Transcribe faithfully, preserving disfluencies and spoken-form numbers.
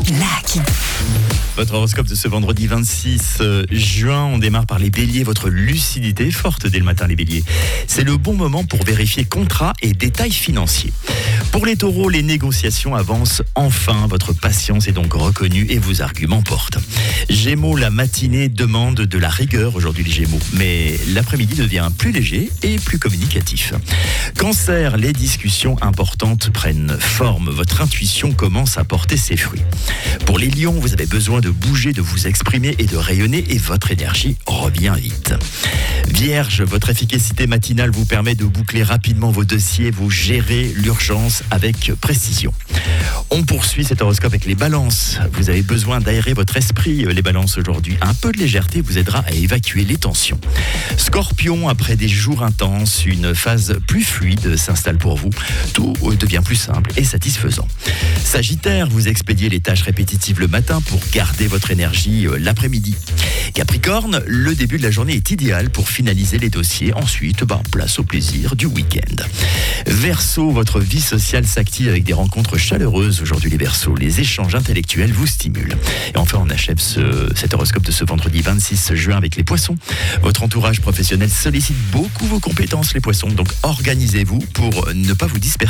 Lucky. Votre horoscope de ce vendredi vingt-six juin, on démarre par les béliers. Votre lucidité est forte dès le matin, les béliers. C'est le bon moment pour vérifier contrats et détails financiers. Pour les taureaux, les négociations avancent enfin. Votre patience est donc reconnue et vos arguments portent. Gémeaux, la matinée demande de la rigueur aujourd'hui, les gémeaux. Mais l'après-midi devient plus léger et plus communicatif. Cancer, les discussions importantes prennent forme. Votre intuition commence à porter ses fruits. Pour les lions, vous avez besoin de bouger, de vous exprimer et de rayonner et votre énergie revient vite. Vierge, votre efficacité matinale vous permet de boucler rapidement vos dossiers, vous gérez l'urgence avec précision. On poursuit cet horoscope avec les balances. Vous avez besoin d'aérer votre esprit, les balances, aujourd'hui. Un peu de légèreté vous aidera à évacuer les tensions. Scorpion, après des jours intenses, une phase plus fluide s'installe pour vous. Tout devient plus simple et satisfaisant. Sagittaire, vous expédiez les tâches répétitives le matin pour garder votre énergie l'après-midi. Capricorne, le début de la journée est idéal pour finaliser les dossiers. Ensuite, bah, place au plaisir du week-end. Verseau, votre vie sociale s'active avec des rencontres chaleureuses. Aujourd'hui, les Verseaux, les échanges intellectuels vous stimulent. Et enfin, on achève ce, cet horoscope de ce vendredi vingt-six juin avec les Poissons. Votre entourage professionnel sollicite beaucoup vos compétences, les Poissons. Donc, organisez-vous pour ne pas vous disperser.